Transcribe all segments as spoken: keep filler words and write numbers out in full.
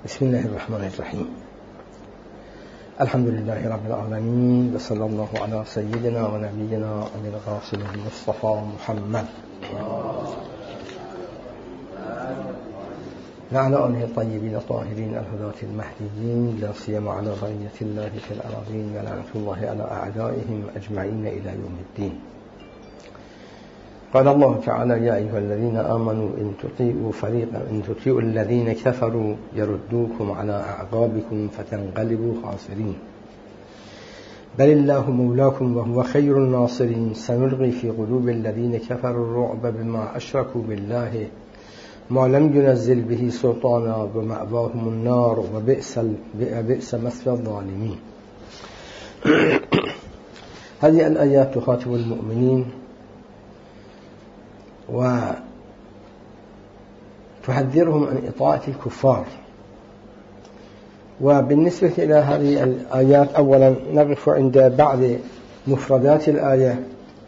بسم الله الرحمن الرحيم. الحمد لله رب العالمين، وصلى الله على سيدنا ونبينا أبي القاسم المصطفى محمد وعلى آله الطيبين الطاهرين الهداة المهديين، لا سيما على بقية الله في الأراضين، ولعنة الله على أعدائهم أجمعين إلى يوم الدين. قال الله تعالى: يا أيها الذين آمنوا إن تطيعوا فريقا إن تطيعوا الذين كفروا يردوكم على أعقابكم فتنقلبوا خاسرين، بل الله مولاكم وهو خير الناصرين. سنلقي في قلوب الذين كفروا الرعب بما أشركوا بالله ما لم ينزل به سلطانا ومأواهم النار وبئس بئس مثوى الظالمين. هذه الآيات تخاطب المؤمنين وتحذرهم عن إطاعة الكفار. وبالنسبة إلى هذه الآيات، أولا نقف عند بعض مفردات الآية.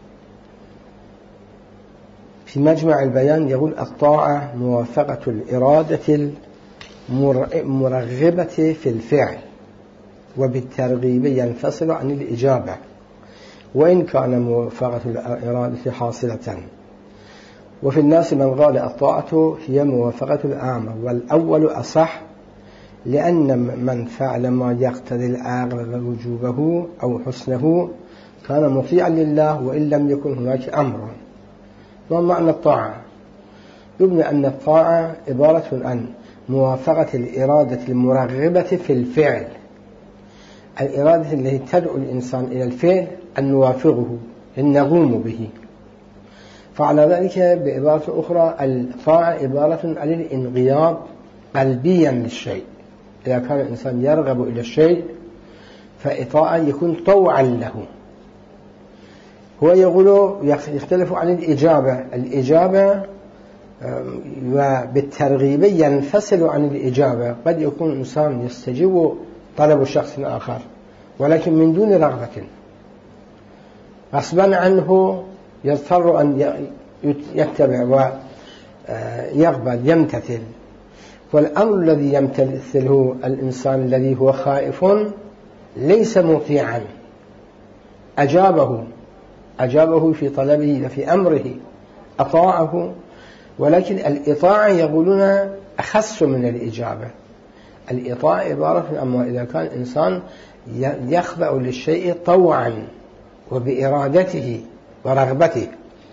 في مجمع البيان يقول: الطاعة موافقة الإرادة المرغبة في الفعل، وبالترغيب ينفصل عن الإجابة، وإن كان موافقة الإرادة حاصلة. وفي الناس من قال الطاعة هي موافقة الأمر، والأول أصح، لأن من فعل ما يقتضي العقل ووجوبه أو حسنه كان مطيعا لله وإن لم يكن هناك أمر. ما معنى الطاعة؟ يبنى أن الطاعة عبارة عن موافقة الإرادة المرغبة في الفعل، الإرادة التي تدعو الإنسان إلى الفعل أن نوافقه، أن نقوم به. فعلى ذلك بعبارة أخرى، الطاعة عبارة عن الانقياد قلبيا للشيء. إذا كان الإنسان يرغب إلى الشيء فإطاعة يكون طوعا له. هو يقول يختلف عن الإجابة. الإجابة وبالترغيب ينفصل عن الإجابة. قد يكون إنسان يستجيب طلب شخص آخر ولكن من دون رغبة، غصبا عنه يضطر أن يتبع ويقبل يمتثل. والأمر الذي يمتثله الإنسان الذي هو خائف ليس مطيعا، أجابه أجابه في طلبه وفي أمره، أطاعه. ولكن الإطاعة يقولون أخص من الإجابة. الإطاعة عبارة أما إذا كان إنسان يخضع للشيء طوعا وبإرادته ورغبته.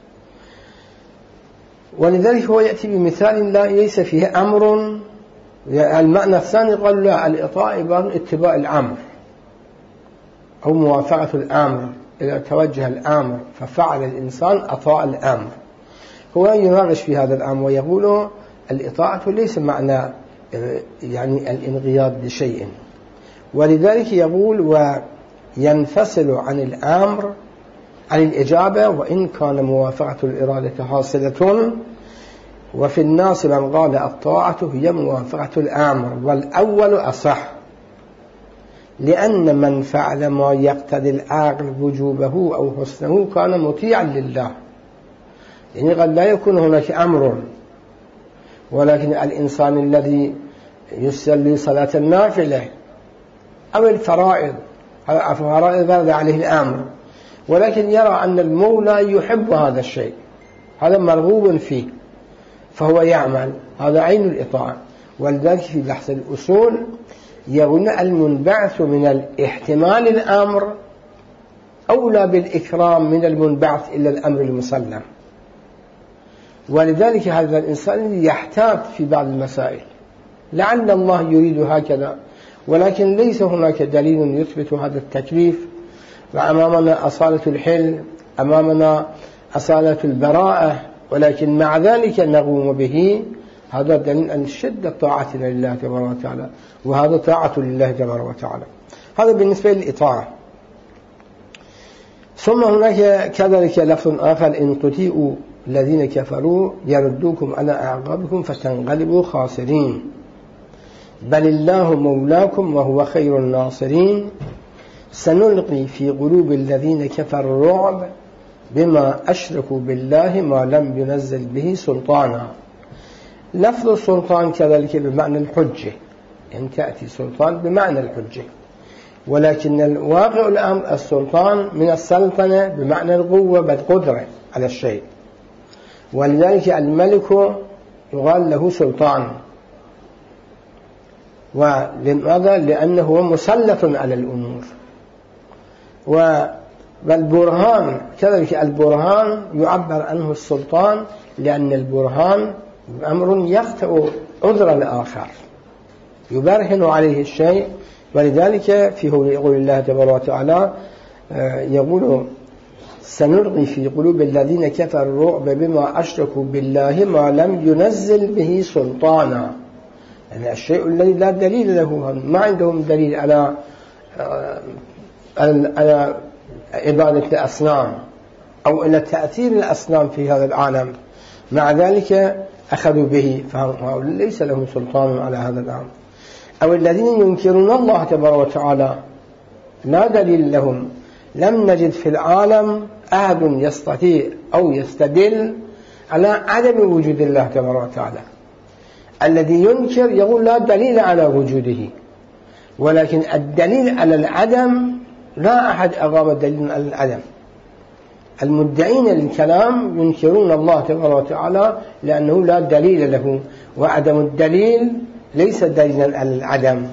ولذلك هو يأتي بمثال لا ليس فيه أمر. المعنى الثاني قال: لا، الإطاعة عبارة اتباع الأمر أو موافقة الأمر. إذا توجه الأمر ففعل الإنسان أطاع الأمر. هو يناقش في هذا الأمر ويقول الإطاعة ليس معنى يعني الانقياد لشيء. ولذلك يقول: وينفصل عن الأمر عن الإجابة وإن كان موافقة الإرادة حاصلة. وفي الناس من قال الطاعة هي موافقة الأمر، والأول أصح، لأن من فعل ما يقتضي العقل وجوبه أو حسنه كان مطيعا لله. يعني قد لا يكون هناك أمر، ولكن الإنسان الذي يصلي صلاة النافلة أو الفرائض، الفرائض هذا عليه الأمر، ولكن يرى أن المولى يحب هذا الشيء، هذا مرغوب فيه، فهو يعمل. هذا عين الإطاعة. ولذلك في بحث الأصول يقول: المنبعث من الاحتمال الأمر أولى بالإكرام من المنبعث إلى الأمر المسلم. ولذلك هذا الإنسان يحتاط في بعض المسائل، لعل الله يريد هكذا، ولكن ليس هناك دليل يثبت هذا التكليف. وأمامنا أصالة الحل، أمامنا أصالة البراءة، ولكن مع ذلك نقوم به. هذا دليل أن شدة طاعتنا لله تبارك وتعالى، وهذا طاعة لله تبارك وتعالى. هذا بالنسبة للإطاعة. ثم هناك كذلك لفظ آخر: إن تطيعوا الذين كفروا يردوكم على أعقابكم فتنقلبوا خاسرين، بل الله مولاكم وهو خير الناصرين. سنلقي في قلوب الذين كفروا الرعب بما أشركوا بالله ما لم ينزل به سلطانا. لفظ السلطان كذلك بمعنى الحجة، يعني تأتي سلطان بمعنى الحجة، ولكن الواقع الأمر السلطان من السلطنة بمعنى القوة بالقدرة على الشيء، ولذلك الملك يقال له سلطان. ولماذا؟ لأنه مسلط على الأمور. والبرهان كذلك، البرهان يعبر عنه السلطان، لأن البرهان أمر يخطئ عذر الآخر، يبرهن عليه الشيء. ولذلك فيه يقول الله تبارك وتعالى يقول سنلقي في قلوب الذين كفروا الرعب بما أشركوا بالله ما لم ينزل به سلطانا. يعني الشيء الذي لا دليل له، ما عندهم دليل على على عبادة الأصنام أو إلى تأثير الأصنام في هذا العالم، مع ذلك أخذوا به، فهم ليس لهم سلطان على هذا الأمر. أو الذين ينكرون الله تبارك وتعالى لا دليل لهم، لم نجد في العالم أحد يستطيع أو يستدل على عدم وجود الله تبارك وتعالى. الذي ينكر يقول لا دليل على وجوده، ولكن الدليل على العدم لا أحد أقام دليل على العدم. المدعين للكلام ينكرون الله تبارك وتعالى لأنه لا دليل له، وعدم الدليل ليس دليلا على العدم.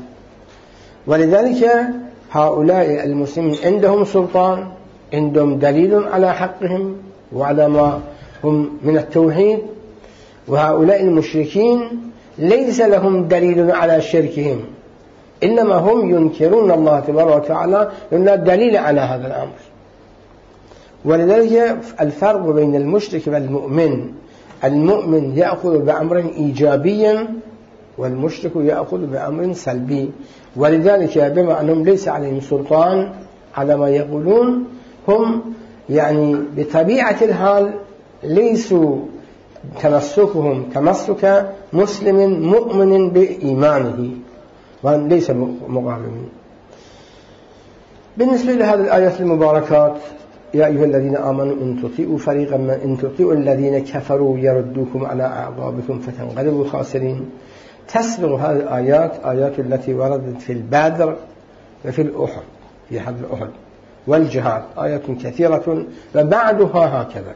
ولذلك هؤلاء المسلمين عندهم سلطان، عندهم دليل على حقهم وعلى ما هم من التوحيد، وهؤلاء المشركين ليس لهم دليل على شركهم، إنما هم ينكرون الله تبارك وتعالى لأن لا دليل على هذا الأمر. ولذلك الفرق بين المشرك والمؤمن، المؤمن يأخذ بأمر إيجابي والمشرك يأخذ بأمر سلبي. ولذلك بما أنهم ليس عليهم سلطان على ما يقولون، هم يعني بطبيعة الحال ليسوا تمسكهم تمسك مسلم مؤمن بإيمانه، وهم ليس مقاومين. بالنسبة لهذه الآيات المباركات، يا أيها الذين آمنوا إن تطيعوا فريقا من إن تطيعوا الذين كفروا يردوكم على أعقابكم فتنقلبوا خاسرين، تسبق هذه الآيات آيات التي وردت في البدر وفي الأحد، في حرب الأحد والجهاد، آيات كثيرة وبعدها هكذا.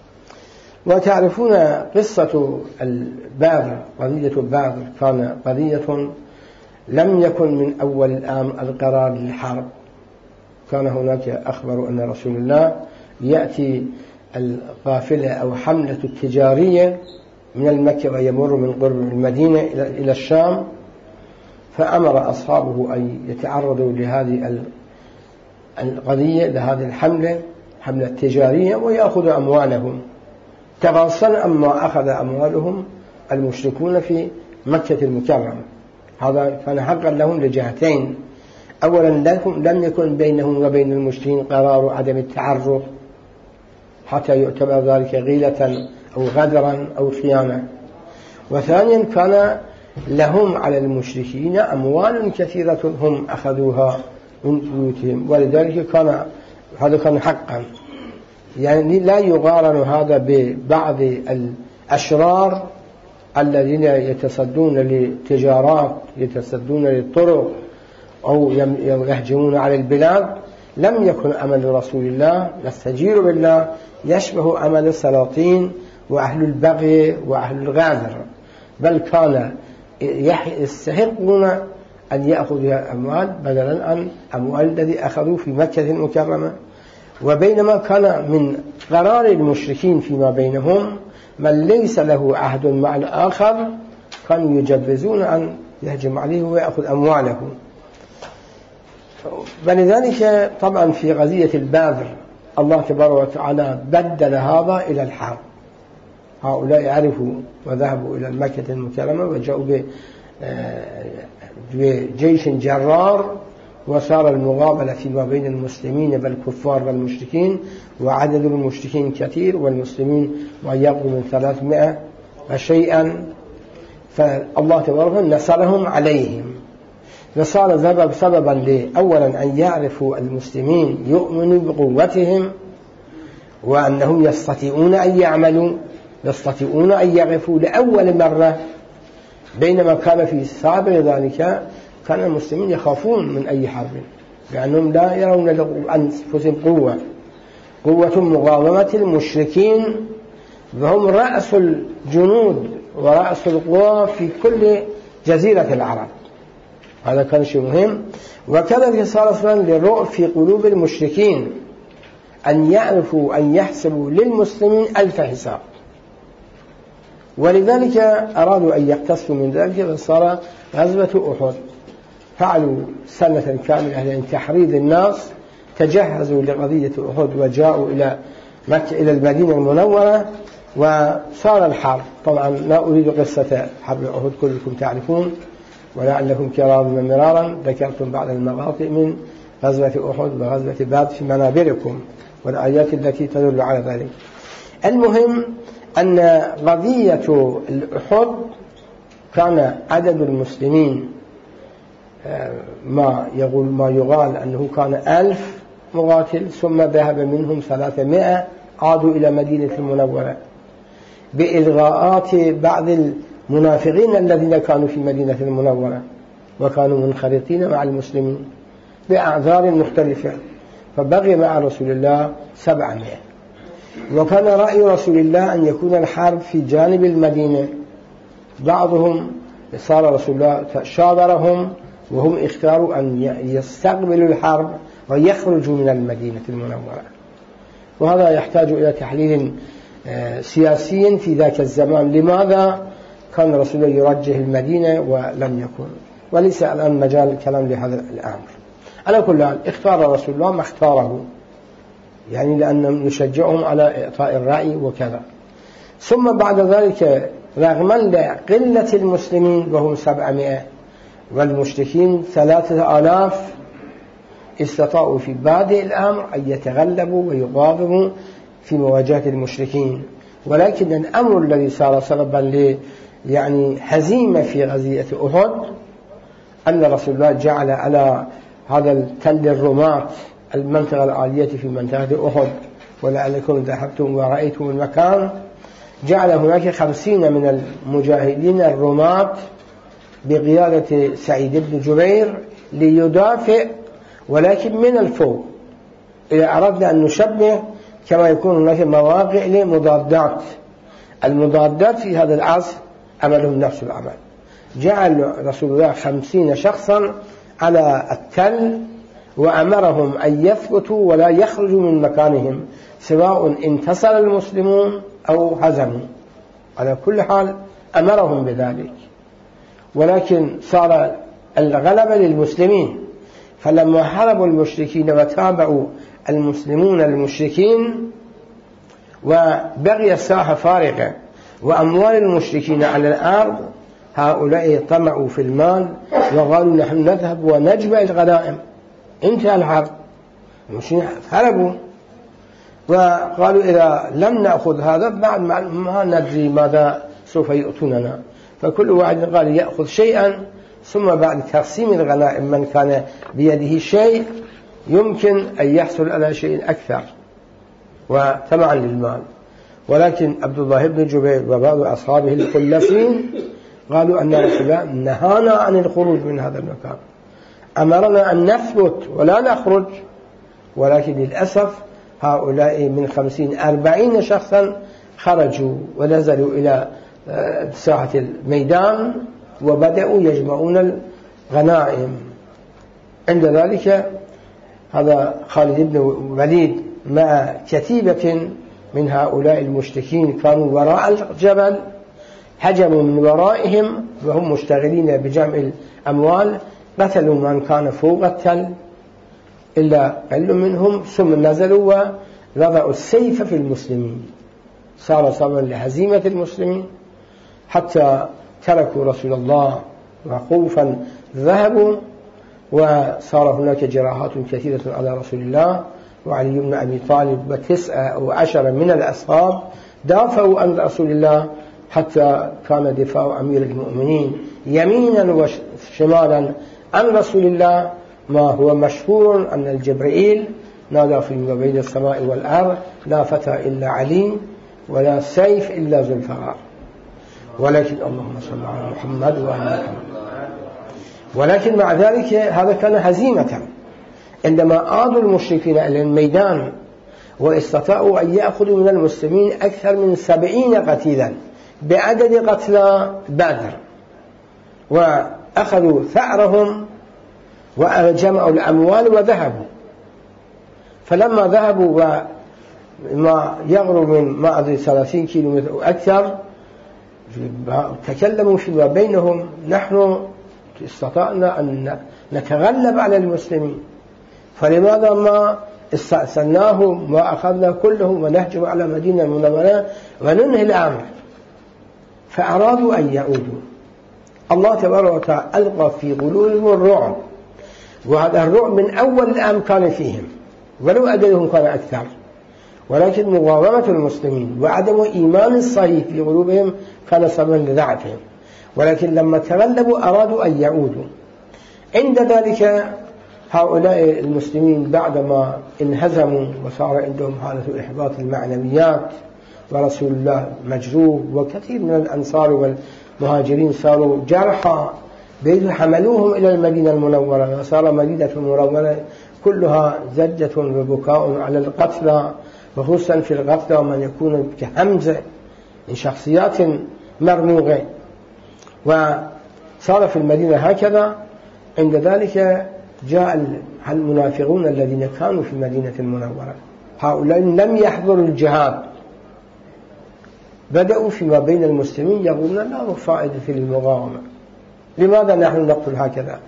وتعرفون قصة البدر، قضية البدر كان قضية لم يكن من أول الآن القرار للحرب. كان هناك أخبر أن رسول الله يأتي القافلة أو حملة التجارية من المكة ويمر من قرب المدينة إلى الشام، فأمر أصحابه أن يتعرضوا لهذه القضية، لهذه الحملة حملة تجارية، ويأخذوا أموالهم تغاصا أما أخذ أموالهم المشركون في مكة المكرمة. هذا كان حقا لهم لجهتين: أولا لم يكن بينهم وبين المشركين قرار عدم التعرض حتى يعتبر ذلك غيلة أو غدرا أو خيانة، وثانيا كان لهم على المشركين أموال كثيرة هم أخذوها من بيوتهم، ولذلك كان هذا كان حقا. يعني لا يقارن هذا ببعض الأشرار الذين يتصدون للتجارات، يتصدون للطرق أو يهجمون على البلاد. لم يكن عمل رسول الله نستجير بالله يشبه عمل السلاطين وأهل البغي وأهل الغادر، بل كان يستحقون أن يأخذوا أموال بدلا عن أموال الذي أخذوا في مكة المكرمة. وبينما كان من قرار المشركين فيما بينهم من ليس له عهد مع الآخر كانوا يجبزون أن يهجم عليه ويأخذ أمواله. ولذلك طبعا في قضية البدر الله تبارك وتعالى بدل هذا إلى الحرب. هؤلاء عرفوا وذهبوا إلى مكة المكرمة وجاءوا بجيش جرار، وصار المقابلة فيما بين المسلمين والكفار والمشركين، وعدد المشركين كثير والمسلمين ما يقرب من ثلاثمائة وشيئا، فالله تبارك نصرهم عليهم. وصار سبب سببا لأولا أن يعرفوا المسلمين يؤمنوا بقوتهم وأنهم يستطيعون أن يعملوا، يستطيعون أن يقفوا لأول مرة بينما كان في سابق ذلك كان المسلمين يخافون من أي حرب، لأنهم لا يرون لأنفسهم قوة قوة مقاومة المشركين، وهم رأس الجنود ورأس القوى في كل جزيرة العرب. هذا كان شيء مهم. وكذلك صار أصلا للرعب في قلوب المشركين أن يعرفوا أن يحسبوا للمسلمين ألف حساب، ولذلك أرادوا أن يقتصوا من ذلك، فصار غزوة أحد. فعلوا سنة كاملة لتحريض الناس، تجهزوا لقضية أحد وجاءوا إلى مكة إلى المدينة المنورة، وصار الحرب. طبعا لا أريد قصة حرب أحد، كلكم تعرفون، ولعلكم كرام مرارا ذكرتم بعض المقاطع من غزوة أحد وغزوة بدر في منابركم والآيات التي تدل على ذلك. المهم أن قضية الأحد كان عدد المسلمين ما يقول ما يقال أنه كان ألف مقاتل، ثم ذهب منهم ثلاثمائة عادوا إلى مدينة المنورة بإلغاءات بعض المنافقين الذين كانوا في مدينة المنورة وكانوا منخرطين مع المسلمين بأعذار مختلفة، فبقي مع رسول الله سبعمائة. وكان رأي رسول الله أن يكون الحرب في جانب المدينة. بعضهم صار رسول الله شاورهم وهم اختاروا أن يستقبلوا الحرب ويخرجوا من المدينة المنورة، وهذا يحتاج إلى تحليل سياسي في ذاك الزمان. لماذا كان رسول الله يرجح المدينة ولم يكن؟ وليس الآن مجال الكلام لهذا الأمر. على كل حال اختار رسول الله ما اختاره، يعني لأنهم يشجعهم على إعطاء الرأي وكذا. ثم بعد ذلك رغم قلة المسلمين وهم سبعمائة والمشركين ثلاثة آلاف، استطاعوا في بادئ الأمر أن يتغلبوا ويقاوموا في مواجهة المشركين. ولكن الأمر الذي صار سببا ل يعني هزيمة في غزوة أحد أن رسول الله جعل على هذا التل الرماة المنطقة العالية في منطقة أحد، ولعلكم ذهبتم ورأيتم المكان، جعل هناك خمسين من المجاهدين الرماة بقيادة سعيد بن جبير ليدافع، ولكن من الفوق. إذا أردنا أن نشبه كما يكون هناك مواقع لمضادات، المضادات في هذا العصر عملهم نفس العمل. جعل رسول الله خمسين شخصا على التل وأمرهم أن يثبتوا ولا يخرجوا من مكانهم سواء انتصر المسلمون أو هزموا، على كل حال أمرهم بذلك. ولكن صار الغلبة للمسلمين، فلما حاربوا المشركين وتابعوا المسلمون المشركين وبقي الساحة فارغة وأموال المشركين على الأرض، هؤلاء طمعوا في المال وقالوا نحن نذهب ونجمع الغنائم. انتهى الحرب، المشركين هربوا وقالوا إذا لم نأخذ هذا بعد ما ندري ماذا سوف يؤتوننا، فكل واحد قال يأخذ شيئا، ثم بعد تقسيم الغنائم من كان بيده شيء يمكن أن يحصل على شيء أكثر وتبعا للمال. ولكن عبد الله بن جبير وبعض أصحابه الخلفين قالوا أن رسول الله نهانا عن الخروج من هذا المكان، أمرنا أن نثبت ولا نخرج. ولكن للأسف هؤلاء من خمسين أربعين شخصا خرجوا ونزلوا إلى ساحة الميدان وبدأوا يجمعون الغنائم. عند ذلك هذا خالد بن وليد مع كتيبة من هؤلاء المشركين كانوا وراء الجبل، هجموا من ورائهم وهم مشتغلين بجمع الأموال، قتلوا من كان فوق التل إلا قل منهم، ثم نزلوا ووضعوا السيف في المسلمين. صار سببا لهزيمة المسلمين حتى تركوا رسول الله وخوفا ذهبوا، وصار هناك جراحات كثيرة على رسول الله وعلي بن أبي طالب وتسعة أو عشرة من الأصحاب دافعوا عن رسول الله، حتى كان دفاع أمير المؤمنين يمينا وشمالا عن رسول الله، ما هو مشهور أن الجبريل نادى فيما بين السماء والأرض لا فتى إلا علي ولا سيف إلا ذو الفقار. ولكن اللهم صل على محمد وآل محمد. ولكن مع ذلك هذا كان هزيمة. عندما عادوا المشركين إلى الميدان واستطاعوا أن يأخذوا من المسلمين أكثر من سبعين قتيلا بعدد قتلى بدر، وأخذوا ثأرهم وجمعوا الأموال وذهبوا. فلما ذهبوا وما يغرب من ما أدري ثلاثين كيلو متر وأكثر تكلموا فيما بينهم: نحن استطعنا أن نتغلب على المسلمين، فلماذا ما استأصلناهم وأخذنا كله ونهجم على مدينة المنورة وننهي الأمر؟ فأرادوا أن يعودوا. الله تبارك وتعالى ألقى في قلوبهم الرعب، وهذا الرعب من أول الأمر كان فيهم ولو أجلهم كان أكثر، ولكن مقاومة المسلمين وعدم إيمان الصحيح في قلوبهم كان سببا لضعفهم. ولكن لما تغلبوا أرادوا أن يعودوا. عند ذلك هؤلاء المسلمين بعدما انهزموا وصار عندهم حالة إحباط المعنويات ورسول الله مجروح وكثير من الأنصار والمهاجرين صاروا جرحى، بيد حملوهم إلى المدينة المنورة، وصار مدينة المنورة كلها زجة وبكاء على القتلى، وخصوصا في القتلى من يكون كحمزة من شخصيات مرموقة. وصار في المدينة هكذا. عند ذلك جاء المنافقون الذين كانوا في المدينة المنورة، هؤلاء لم يحضروا الجهاد، بدأوا فيما بين المسلمين يقولون لا فائدة في المقاومة، لماذا نحن نقتل هكذا؟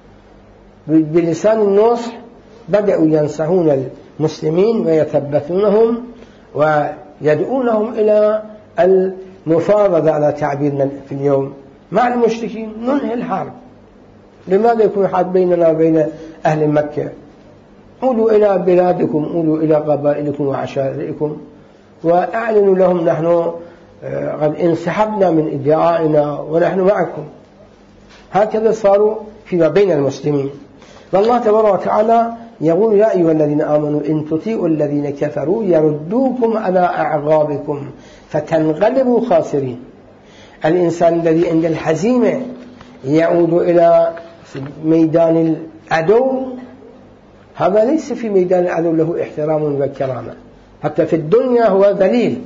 بلسان النصح بدأوا ينصحون المسلمين ويثبتونهم ويدعونهم إلى المفاوضة على تعبيرنا في اليوم مع المشركين، ننهي الحرب. لماذا يكون حرب بيننا وبين أهل مكة؟ قولوا إلى بلادكم، قولوا إلى قبائلكم وعشائركم، وأعلنوا لهم نحن قد انسحبنا من ادعائنا ونحن معكم. هكذا صاروا فيما بين المسلمين. والله تبارك وتعالى يقول: يا أيها الذين آمنوا إن تطيعوا الذين كفروا يردوكم على أعقابكم فتنقلبوا خاسرين. الإنسان الذي عند الهزيمة يعود إلى ميدان العدو، هذا ليس في ميدان العدو له احترام وكرامة، حتى في الدنيا هو ذليل،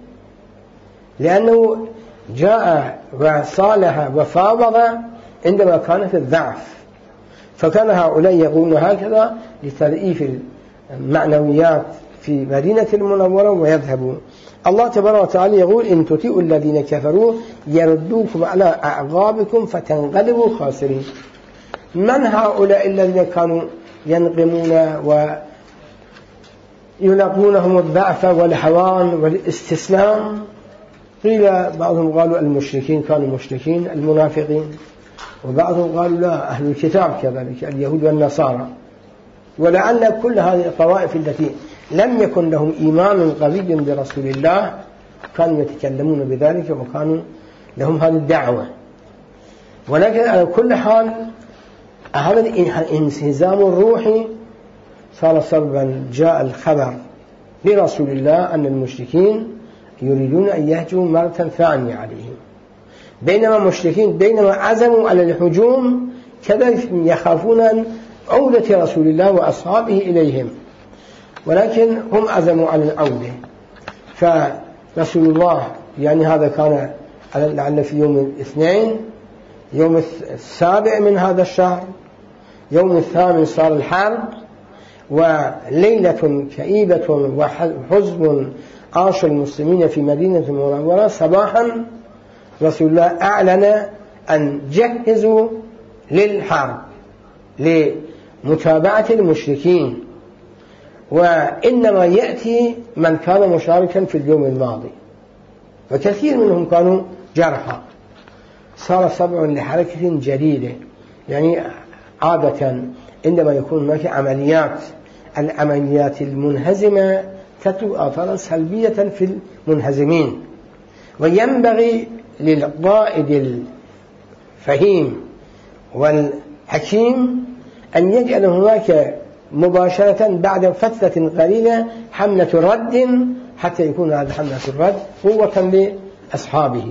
لأنه جاء وصالح وفاوض عندما كان في الضعف. فكان هؤلاء يقولون هكذا لتضعيف المعنويات في مدينة المنورة ويذهبون. الله تبارك وتعالى يقول: إن تطيعوا الذين كفروا يردوكم على أعقابكم فتنقلبوا خاسرين. من هؤلاء الذين كانوا ينقمون ويلقونهم الضعف والهوان والاستسلام؟ قيل بعضهم قالوا المشركين كانوا مشركين المنافقين، وبعضهم قالوا لا أهل الكتاب كذلك اليهود والنصارى. ولعل كل هذه الطوائف التي لم يكن لهم إيمان قوي برسول الله كانوا يتكلمون بذلك وكانوا لهم هذه الدعوة. ولكن على كل حال هذا الانهزام الروحي صار سببا. جاء الخبر لرسول الله أن المشركين يريدون أن يهجموا مرة ثانية عليهم، بينما المشركين بينما عزموا على الهجوم كذلك يخافون أن عودة رسول الله وأصحابه إليهم، ولكن هم عزموا على العودة. فرسول الله يعني هذا كان لعل في يوم الاثنين، يوم السابع من هذا الشهر، يوم الثامن صار الحرب، وليلة كئيبة وحزن عاش المسلمين في مدينة المنورة. صباحا رسول الله أعلن أن جهزوا للحرب لمتابعة المشركين، وإنما يأتي من كان مشاركا في اليوم الماضي، وكثير منهم كانوا جرحى. صار سبع لحركة جديدة، يعني عادة عندما يكون هناك عمليات، العمليات المنهزمة تترك آثارا سلبية في المنهزمين، وينبغي للقائد الفهيم والحكيم أن يجعل هناك مباشرة بعد فترة قليلة حملة رد، حتى يكون هذا حملة الرد قوة لأصحابه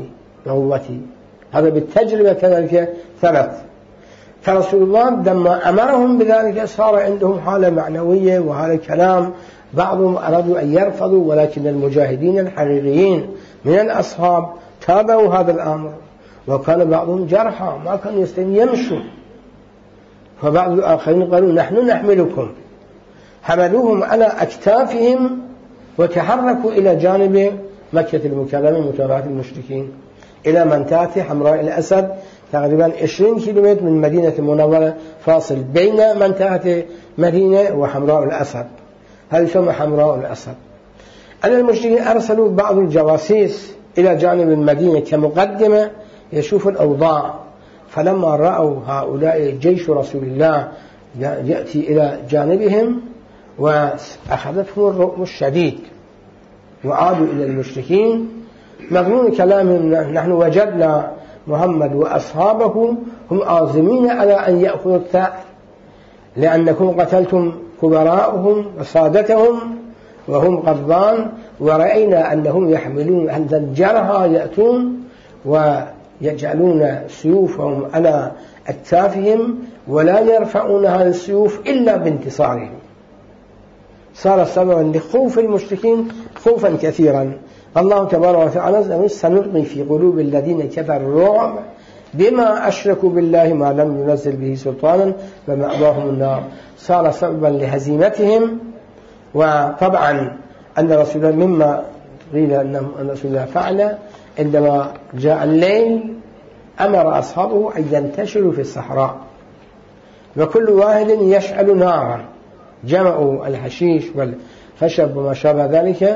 قوتي. هذا بالتجربة كذلك ثبت. فرسول الله لما أمرهم بذلك صار عندهم حالة معنوية وهذا كلام. بعضهم أرادوا أن يرفضوا، ولكن المجاهدين الحقيقيين من الأصحاب تابعوا هذا الأمر، وكان بعضهم جرحى ما كانوا يستطيعون يمشوا، فبعض الآخرين قالوا نحن نحملكم، حملوهم على أكتافهم وتحركوا إلى جانب مكة المكرمة متابعة المشركين إلى منطقة حمراء الأسد، تقريبا عشرين كيلومتر من مدينة المنورة، فاصل بين منطقة مدينة وحمراء الأسد، هذه يسمى حمراء الأسد. أن المشركين أرسلوا بعض الجواسيس إلى جانب المدينة كمقدمة يشوفوا الأوضاع، فلما رأوا هؤلاء جيش رسول الله يأتي إلى جانبهم وأخذتهم الرعب الشديد وعادوا إلى المشركين مضمون كلامهم نحن وجدنا محمد وأصحابه هم عازمين على أن يأخذوا الثأر لأنكم قتلتم كبراءهم وسادتهم وهم غضبان، ورأينا أنهم يحملون عند الجرحى يأتون ويجعلون سيوفهم على أكتافهم ولا يرفعون هذه السيوف إلا بانتصارهم. صار سببا لخوف المشركين خوفا كثيرا. الله تبارك وتعالى سنلقي في قلوب الذين كفروا الرعب بما أشركوا بالله ما لم ينزل به سلطانا فمأواهم النار. صار سببا لهزيمتهم. وطبعا أن رسول الله مما قيل أن رسول الله فعل عندما جاء الليل أمر أصحابه أن ينتشروا في الصحراء وكل واحد يشعل نارا، جمعوا الحشيش والخشب وما شابه ذلك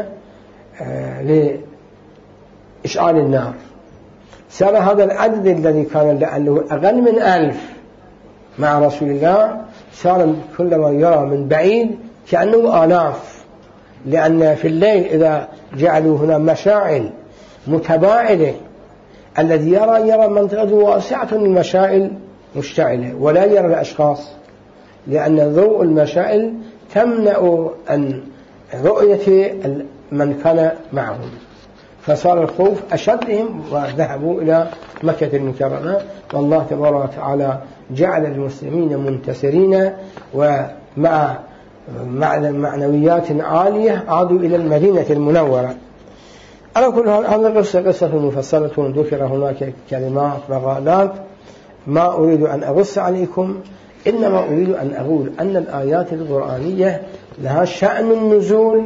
لإشعال النار. صار هذا العدد الذي كان لأنه أقل من ألف مع رسول الله صار كلما يرى من بعيد كأنه آلاف، لأن في الليل إذا جعلوا هنا مشاعل متباعدة الذي يرى يرى منطقة واسعة المشاعل مشتعلة ولا يرى الأشخاص، لأن ضوء المشاعل تمنع أن رؤية من كان معهم، فصار الخوف أشدهم وذهبوا إلى مكة المكرمة. والله تبارك وتعالى جعل المسلمين منتصرين ومع معنويات عالية عادوا إلى المدينة المنورة. على كل حال هذه قصة قصة مفصلة ذكر هناك كلمات مقالات، ما أريد أن أغص عليكم، إنما أريد أن أقول أن الآيات القرآنية لها شأن النزول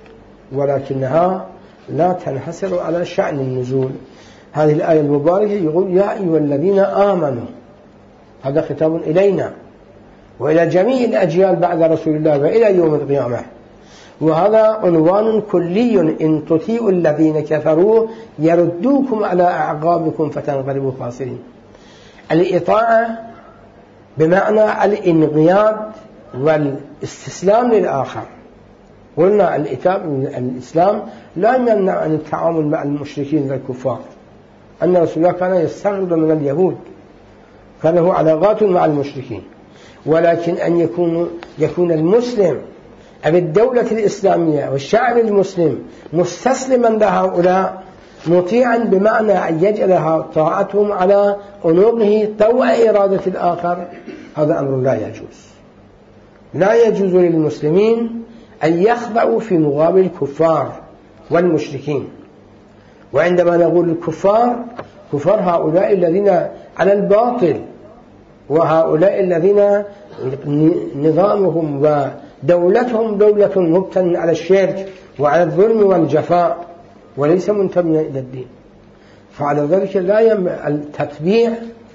ولكنها لا تنحصر على شأن النزول. هذه الآية المباركة يقول يا أيها الذين آمنوا، هذا خطاب إلينا وإلى جميع الأجيال بعد رسول الله وإلى يوم القيامة، وهذا عنوان كلي إن تطيعوا الذين كفروا يردوكم على أعقابكم فتنقلبوا خاسرين. الإطاعة بمعنى الانقياد والاستسلام للآخر. قلنا الإسلام لا يمنع عن التعامل مع المشركين والكفار، أن رسول الله كان يستغرب من اليهود، كان له علاقات مع المشركين، ولكن أن يكون يكون المسلم أو الدولة الإسلامية والشعب المسلم مستسلما لهؤلاء مطيعا بمعنى أن يجعل طاعتهم على عنقه طوع إرادة الآخر، هذا أمر لا يجوز. لا يجوز للمسلمين أن يخضعوا في مقابل الكفار والمشركين. وعندما نقول الكفار كفار هؤلاء الذين على الباطل، وهؤلاء الذين نظامهم ودولتهم دولة مبتنى على الشرك وعلى الظلم والجفاء وليس منتميا إلى الدين. فعلى ذلك لا ينبغي التتبيع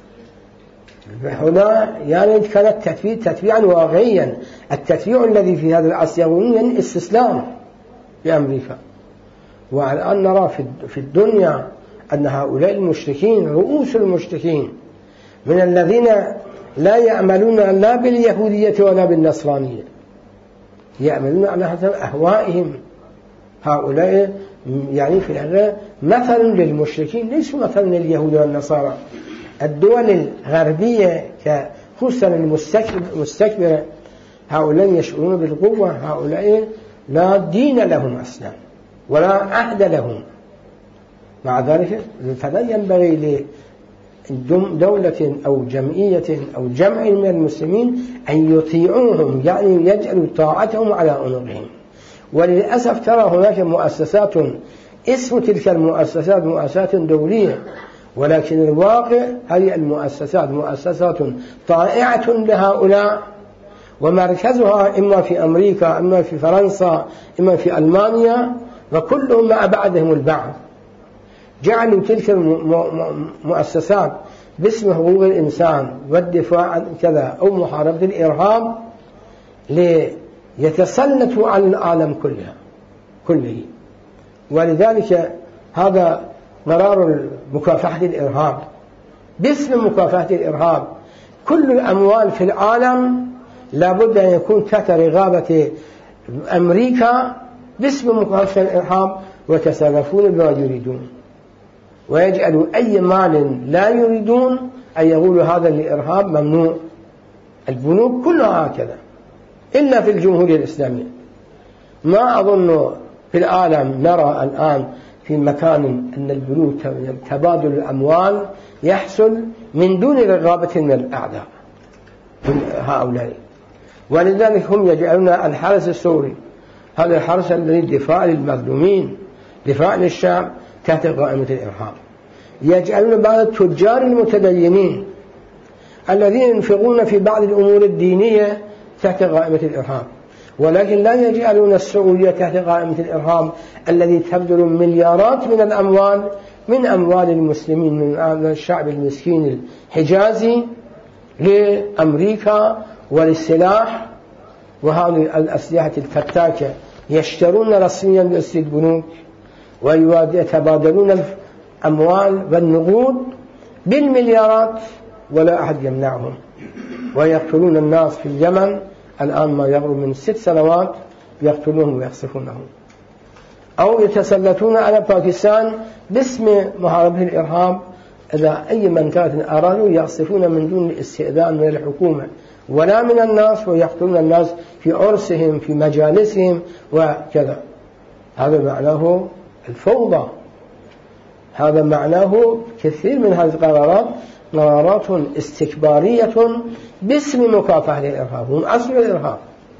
هنا، يعني كان التتبيع تتبيعا واقعيا. التتبيع الذي في هذا العصر يقولون الاستسلام في أمريكا، والآن نرى في الدنيا أن هؤلاء المشركين رؤوس المشركين من الذين لا يعملون لا باليهودية ولا بالنصرانية، يعملون على حسب أهوائهم. هؤلاء يعني في الحقيقة مثل للمشركين ليسوا مثل لليهود والنصارى. الدول الغربية خصوصا المستكبرة هؤلاء يشعرون بالقوة، هؤلاء لا دين لهم أصلا ولا عهد لهم، مع ذلك فلا ينبغي لدولة أو جمعية أو جمع من المسلمين أن يطيعوهم، يعني يجعلوا طاعتهم على أمورهم. وللأسف ترى هناك مؤسسات اسم تلك المؤسسات مؤسسات دولية، ولكن الواقع هذه المؤسسات مؤسسات طائعة لهؤلاء، ومركزها إما في أمريكا إما في فرنسا إما في ألمانيا، وكلهم مع بعضهم البعض. جعلوا تلك المؤسسات باسم حقوق الإنسان والدفاع عن كذا أو محاربة الإرهاب ليتسلطوا على العالم كلها كله. ولذلك هذا قرار مكافحة الإرهاب باسم مكافحة الإرهاب. كل الأموال في العالم لابد أن يكون تحت رقابة أمريكا باسم مكافحة الإرهاب، ويتصرفون بما يريدون، ويجعلوا أي مال لا يريدون أن يقولوا هذا الإرهاب ممنوع. البنوك كلها هكذا إلا في الجمهورية الإسلامية. ما أظن في العالم نرى الآن في مكان أن البنوك تبادل الأموال يحصل من دون رقابة من الأعداء هؤلاء. ولذلك هم يجعلون الحرس السوري، هذا الحرس الذي دفاع للمظلومين دفاع للشعب، تحت قائمة الإرهاب. يجعلون بعض التجار المتدينين الذين ينفقون في بعض الأمور الدينية تحت قائمة الإرهاب، ولكن لا يجعلون السعودية تحت قائمة الإرهاب الذي تبذل مليارات من الأموال من أموال المسلمين من الشعب المسكين الحجازي لأمريكا وللسلاح وهذه الأسلحة الفتاكة. يشترون رسميا بأسر البنوك ويتبادلون الأموال والنقود بالمليارات ولا أحد يمنعهم، ويقتلون الناس في اليمن الآن ما يقرب من ست سنوات يقتلونهم ويقصفونهم. أو يتسلطون على باكستان باسم محاربة الإرهاب، إذا أي منطقة أرادوا يقصفون من دون الاستئذان من الحكومة ولا من الناس، ويقتلون الناس في عرسهم في مجالسهم وكذا. هذا معناه الفوضى، هذا معناه كثير من هذه القرارات قرارات استكبارية باسم مكافحة الإرهاب، هم أصل الإرهاب.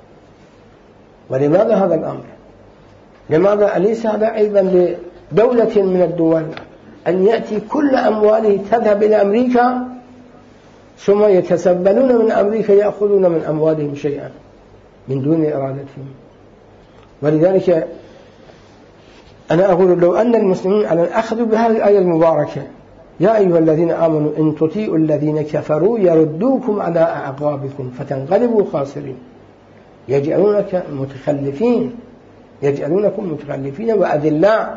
ولماذا هذا الأمر؟ لماذا أليس هذا أيضا لدولة من الدول أن يأتي كل أمواله تذهب إلى أمريكا ثم يتسبلون من أمريكا يأخذون من أموالهم شيئا من دون إرادتهم؟ ولذلك أنا أقول لو أن المسلمين على الأخذ بهذه الآية المباركة يا أيها الذين آمنوا إن تطيعوا الذين كفروا يردوكم على أعقابكم فتنقلبوا خاسرين، يجعلونك متخلفين يجعلونكم متخلفين وأذلاء.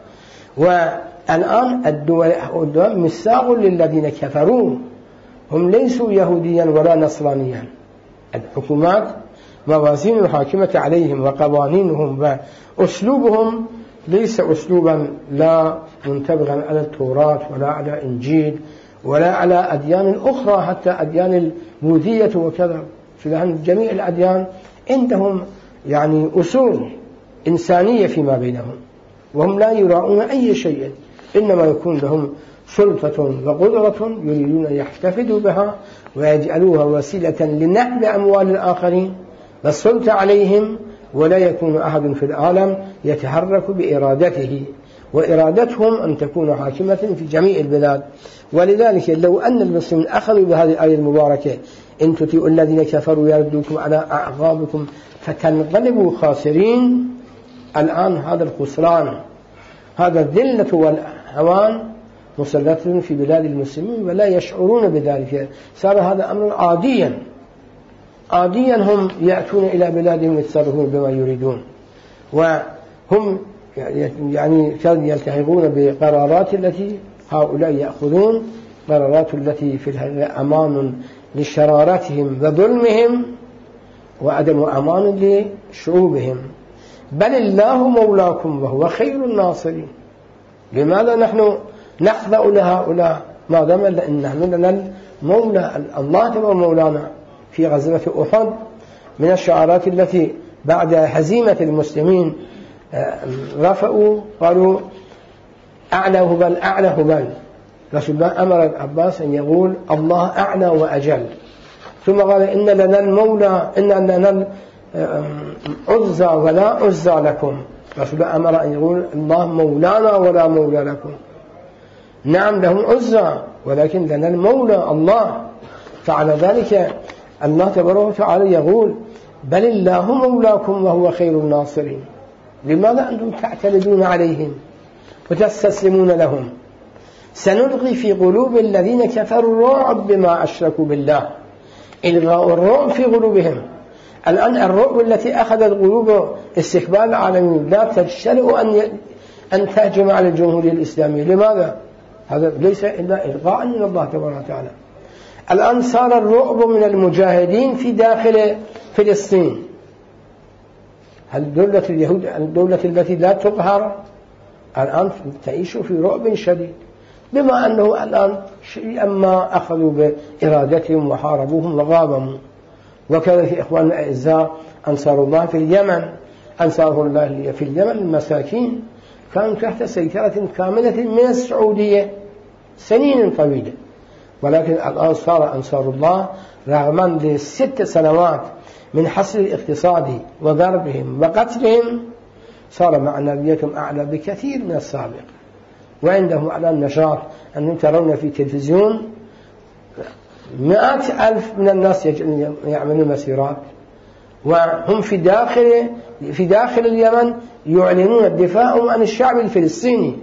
والآن الدول مساق للذين كفروا، هم ليسوا يهوديا ولا نصرانيا، الحكومات موازين الحاكمة عليهم وقوانينهم وأسلوبهم ليس أسلوبا لا منطبقا على التوراة ولا على إنجيل ولا على أديان أخرى، حتى أديان البوذية وكذا. في جميع الأديان عندهم يعني أصول إنسانية فيما بينهم، وهم لا يراعون أي شيء، إنما يكون لهم سلطة وقدرة يريدون أن يحتفظوا بها ويجعلوها وسيلة لنهب أموال الآخرين والسلطة عليهم، ولا يكون أحد في العالم يتحرك بإرادته، وإرادتهم أن تكون حاكمة في جميع البلاد. ولذلك لو أن المسلمين أخذوا بهذه الآية المباركة إن تطيعوا الذين كفروا يردوكم على أعقابكم فتنقلبوا خاسرين، الآن هذا الخسران هذا الذلة والهوان مسلطة في بلاد المسلمين ولا يشعرون بذلك. صار هذا أمر عاديا عاديا هم يأتون إلى بلادهم يتصرفون بما يريدون، وهم يعني يلتحقون بقرارات التي هؤلاء يأخذون، قرارات التي في الحقيقة أمان لشرارتهم وظلمهم وعدم أمان لشعوبهم. بل الله مولاكم وهو خير الناصرين. لماذا نحن نخضع لهؤلاء ما دام أن نحن لنا المولى الله تبارك مولانا؟ في غزوة أحد من الشعارات التي بعد هزيمة المسلمين رفعوا قالوا أعلى هبل أعلى هبل. رسول الله أمر العباس أن يقول الله أعلى وأجل، ثم قال إن لنا المولى إن لنا عزى ولا عزى لكم. رسول الله أمر أن يقول الله مولانا ولا مولى لكم. نعم لهم عزى ولكن لنا المولى الله. فعلى ذلك الله تبارك وتعالى يقول بل الله مولاكم وهو خير الناصرين. لماذا أنتم تعتمدون عليهم وتستسلمون لهم؟ سنلقي في قلوب الذين كفروا الرعب بما أشركوا بالله. إلغاء الرعب في قلوبهم. الآن الرعب التي أخذت قلوب استقبال العالمين لا تجترئ أن أن تهجم على الجمهورية الإسلامية. لماذا؟ هذا ليس إلا إلغاء من الله تبارك وتعالى. الآن صار الرعب من المجاهدين في داخل فلسطين. هل دولة اليهود الدولة التي لا تقهر الآن تعيش في رعب شديد، بما أنه الآن شيئا ما أخذوا بإرادتهم وحاربوهم وغابموا. وكذا في إخواننا الأعزاء أنصار الله في اليمن، أنصار الله في اليمن المساكين كانوا تحت سيطرة كاملة من السعودية سنين طويلة، ولكن الآن صار أنصار الله رغما لست سنوات من حصر الاقتصادي وضربهم وقتلهم صار معنويتهم أعلى بكثير من السابق، وعندهم على النشاط أنهم ترون في تلفزيون مئات ألف من الناس يعملون مسيرات، وهم في داخل في داخل اليمن يعلنون الدفاع عن الشعب الفلسطيني.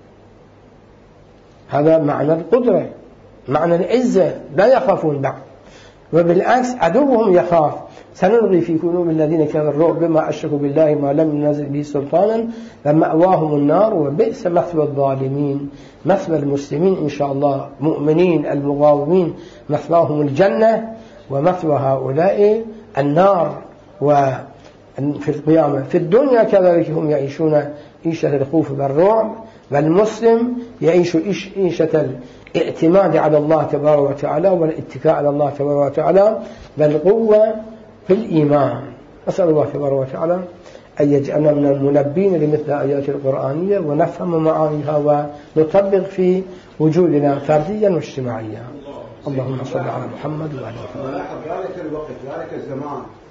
هذا معنى القدرة، معنى العزة، لا يخافون بعد، وبالعكس عدوهم يخاف. سنلغي في قلوب الذين كفروا الرعب بما أشركوا بالله ما لم ينزل به سلطانا فمأواهم النار وبئس مثوى الظالمين. مثوى المسلمين إن شاء الله مؤمنين المقاومين مثواهم الجنة، ومثوى هؤلاء النار. وفي القيامة في الدنيا كذلك هم يعيشون عيشة الخوف والرعب، والمسلم يعيش عيشة الاعتماد على الله تبارك وتعالى والاتكاء على الله تبارك وتعالى والقوة في الإيمان. أسأل الله تبارك وتعالى أن يجعلنا من المنبين لمثل آيات القرآنية ونفهم معانيها ونطبق في وجودنا فرديا واجتماعيا. اللهم صل على محمد وعلى آله. ذلك الوقت ذلك الزمان